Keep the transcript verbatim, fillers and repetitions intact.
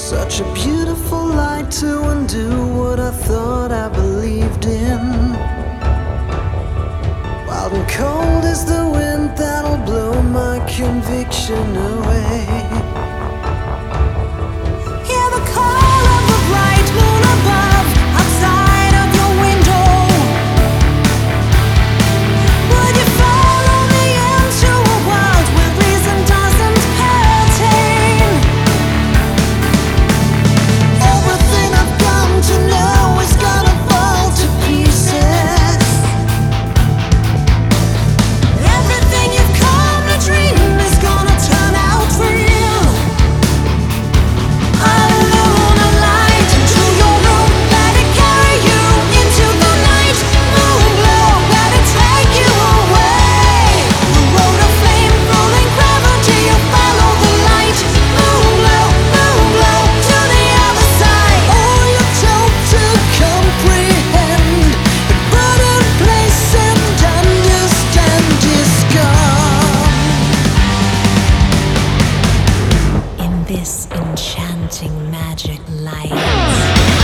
Such a beautiful light to undo what I thought I believed in. Wild and cold is the wind that'll blow my conviction away. Hear the call of the bright moon above, outside of your window. Would you follow me into a world where reason doesn't pertain? Everything I've come to know is gonna fall to pieces. Everything you've come to dream is gonna turn out real. I'll illuminate a light into your room, let it carry you into the night. Moonglow, let it take you away. The road of flame, rolling gravity, you follow the light. Moonglow, moonglow, to the other side. All you're told to comprehend, and put in place and understand is gone. In this enchanting magic light,